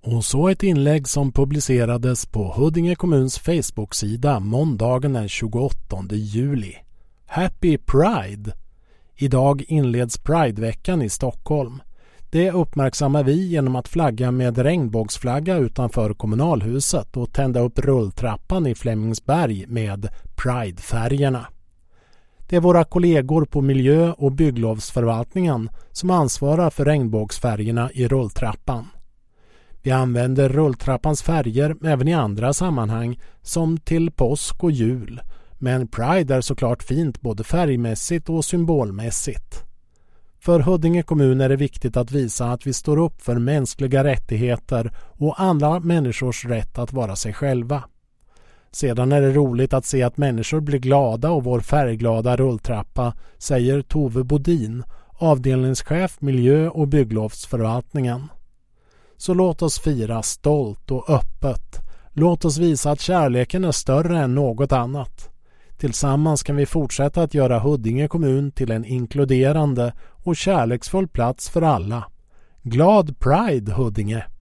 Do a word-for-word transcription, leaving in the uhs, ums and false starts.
Och så ett inlägg som publicerades på Huddinge kommuns Facebook-sida måndagen den tjugoåttonde juli. Happy Pride! Idag inleds Prideveckan i Stockholm. Det uppmärksammar vi genom att flagga med regnbågsflagga utanför kommunalhuset och tända upp rulltrappan i Flemingsberg med Pride-färgerna. Det är våra kollegor på miljö- och bygglovsförvaltningen som ansvarar för regnbågsfärgerna i rulltrappan. Vi använder rulltrappans färger även i andra sammanhang som till påsk och jul, men Pride är såklart fint både färgmässigt och symbolmässigt. För Huddinge kommun är det viktigt att visa att vi står upp för mänskliga rättigheter och alla människors rätt att vara sig själva. Sedan är det roligt att se att människor blir glada och vår färgglada rulltrappa, säger Tove Bodin, avdelningschef miljö- och bygglovsförvaltningen. Så låt oss fira stolt och öppet. Låt oss visa att kärleken är större än något annat. Tillsammans kan vi fortsätta att göra Huddinge kommun till en inkluderande och kärleksfull plats för alla. Glad Pride, Huddinge!